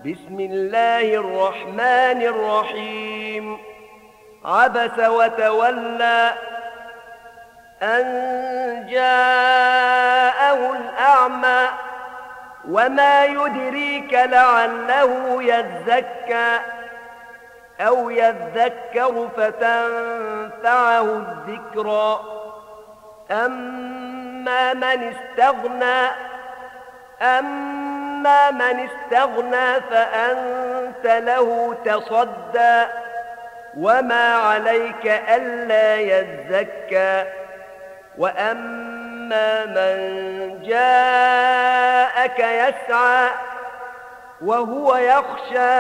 بسم الله الرحمن الرحيم. عبس وتولى أن جاءه الأعمى وما يدريك لعله يزكى أو يذكر فتنفعه الذكرى. أما من استغنى فأنت له تصدى وما عليك ألا يزكى. وأما من جاءك يسعى وهو يخشى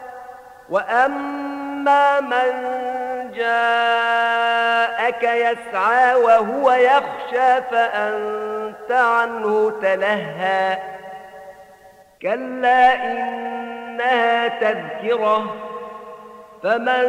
فأنت عنه تلهى. كلا إنها تذكرة فمن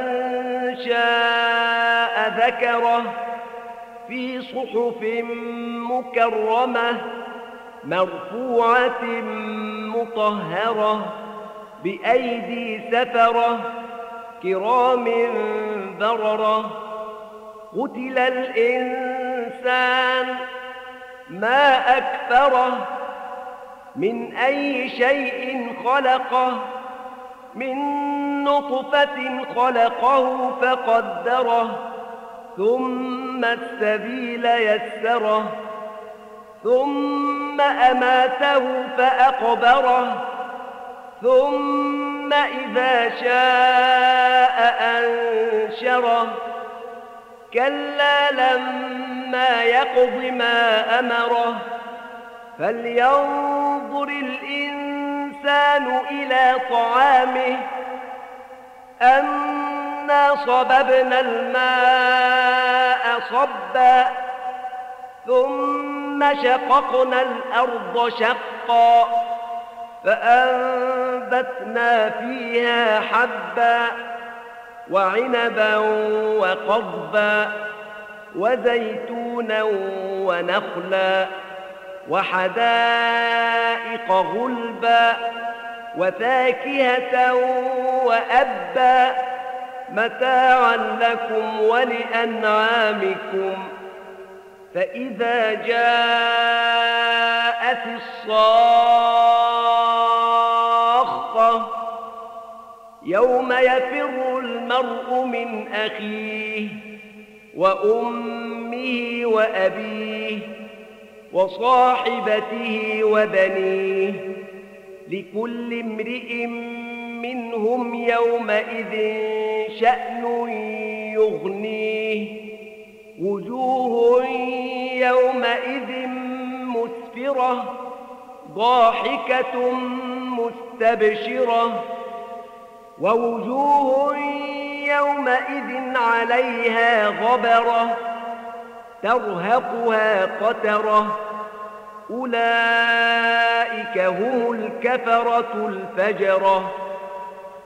شاء ذكره في صحف مكرمة مرفوعة مطهرة بأيدي سفرة كرام بررة. قتل الإنسان ما أكفره من أي شيء خلقه من نطفة خلقه فقدره ثم السبيل يسره ثم أماته فأقبره ثم إذا شاء أنشره. كلا لما يقض ما أمره فلينظر الإنسان إلى طعامه أنا صببنا الماء صبا ثم شققنا الأرض شقا فأنبتنا فيها حبا وعنبا وقضبا وزيتونا ونخلا وحدائق غلبا وفاكهة وأبا متاعا لكم ولأنعامكم. فإذا جاءت الصاخة يوم يفر المرء من أخيه وأمه وأبيه وصاحبته وبنيه لكل امرئ منهم يومئذ شأن يغنيه. وجوه يومئذ مسفرة ضاحكة مستبشرة ووجوه يومئذ عليها غبرة ترهقها قترة. أولئك هم الكفرة الفجرة.